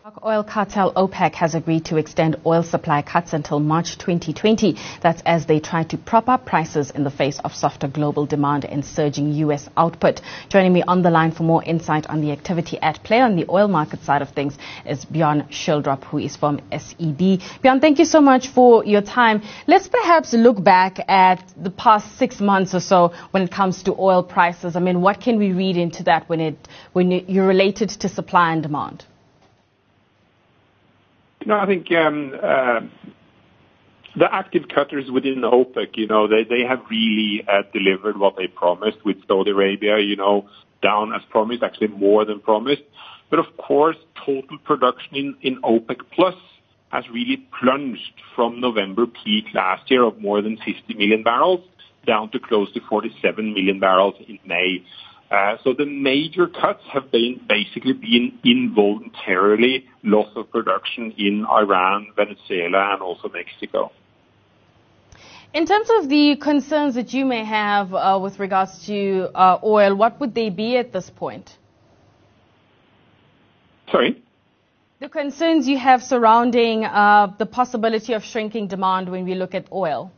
Oil cartel OPEC has agreed to extend oil supply cuts until March 2020. That's as they try to prop up prices in the face of softer global demand and surging U.S. output. Joining me on the line for more insight on the activity at play on the oil market side of things is Bjorn Schildrup, who is from SED. Bjorn, thank you so much for your time. Let's perhaps look back at the past 6 months or so when it comes to oil prices. I mean, what can we read into that when you're related to supply and demand? No, I think the active cutters within OPEC, they have really delivered what they promised with Saudi Arabia, down as promised, actually more than promised. But of course, total production in OPEC Plus has really plunged from November peak last year of more than 50 million barrels down to close to 47 million barrels in May. So the major cuts have basically been involuntarily loss of production in Iran, Venezuela, and also Mexico. In terms of the concerns that you may have with regards to oil, what would they be at this point? Sorry? The concerns you have surrounding the possibility of shrinking demand when we look at oil.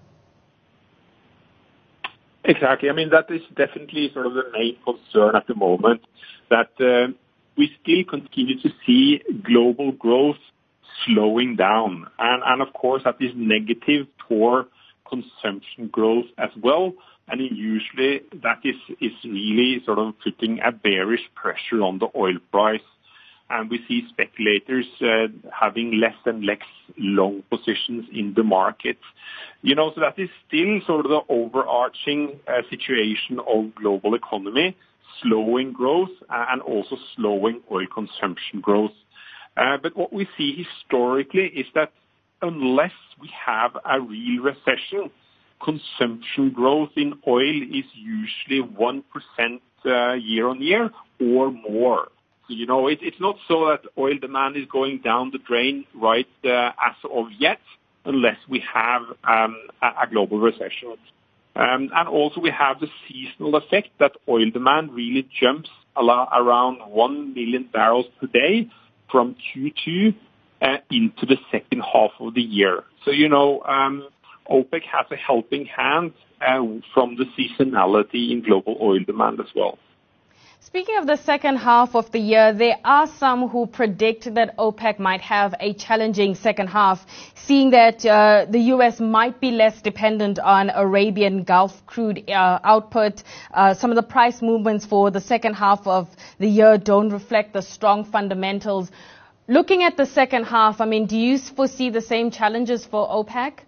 Exactly. I mean, that is definitely sort of the main concern at the moment, that we still continue to see global growth slowing down. And of course, that is negative for consumption growth as well. And usually that is really sort of putting a bearish pressure on the oil price. And we see speculators having less and less long positions in the market. So that is still sort of the overarching situation of global economy, slowing growth and also slowing oil consumption growth. But what we see historically is that unless we have a real recession, consumption growth in oil is usually 1% year on year or more. It's not so that oil demand is going down the drain right as of yet, unless we have a global recession. And also we have the seasonal effect that oil demand really jumps around 1 million barrels per day from Q2 into the second half of the year. So, OPEC has a helping hand from the seasonality in global oil demand as well. Speaking of the second half of the year, there are some who predict that OPEC might have a challenging second half, seeing that the U.S. might be less dependent on Arabian Gulf crude output. Some of the price movements for the second half of the year don't reflect the strong fundamentals. Looking at the second half, I mean, do you foresee the same challenges for OPEC?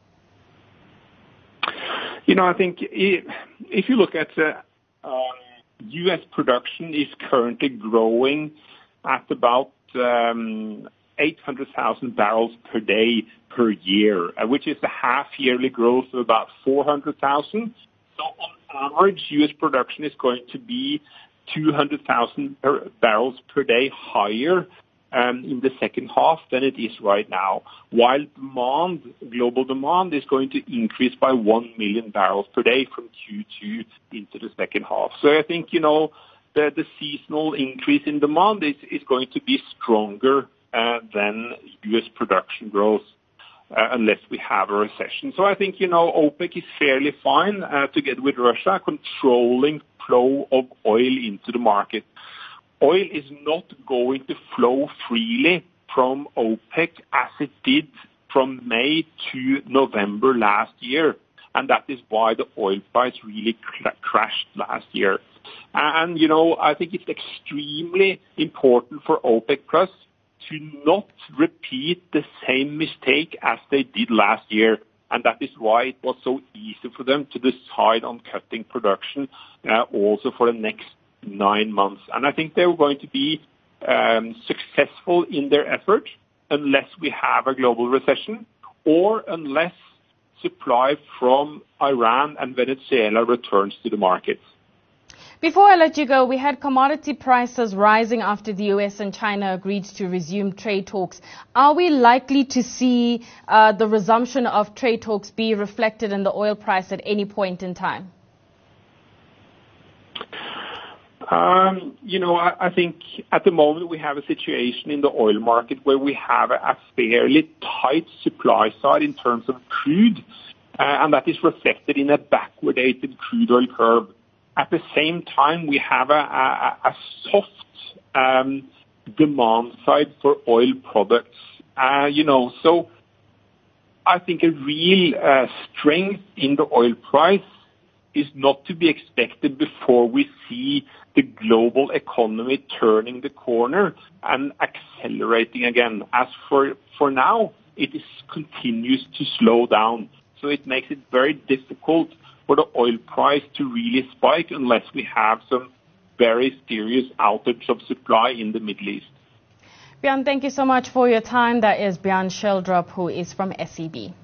I think if you look at U.S. production is currently growing at about 800,000 barrels per day per year, which is a half-yearly growth of about 400,000. So on average, U.S. production is going to be 200,000 barrels per day higher in the second half than it is right now, while global demand is going to increase by 1 million barrels per day from Q2 into the second half. So I think, the seasonal increase in demand is going to be stronger than U.S. production growth unless we have a recession. So I think, OPEC is fairly fine together with Russia controlling flow of oil into the market. Oil is not going to flow freely from OPEC as it did from May to November last year. And that is why the oil price really crashed last year. And, I think it's extremely important for OPEC Plus to not repeat the same mistake as they did last year. And that is why it was so easy for them to decide on cutting production also for the next 9 months. And I think they're going to be successful in their effort unless we have a global recession or unless supply from Iran and Venezuela returns to the markets. Before I let you go, we had commodity prices rising after the U.S. and China agreed to resume trade talks. Are we likely to see the resumption of trade talks be reflected in the oil price at any point in time? I think at the moment we have a situation in the oil market where we have a fairly tight supply side in terms of crude, and that is reflected in a backwardated crude oil curve. At the same time, we have a soft demand side for oil products. So I think a real strength in the oil price is not to be expected before we see the global economy turning the corner and accelerating again. As for now, it continues to slow down. So it makes it very difficult for the oil price to really spike unless we have some very serious outage of supply in the Middle East. Bjørn, thank you so much for your time. That is Bjørn Schieldrup, who is from SEB.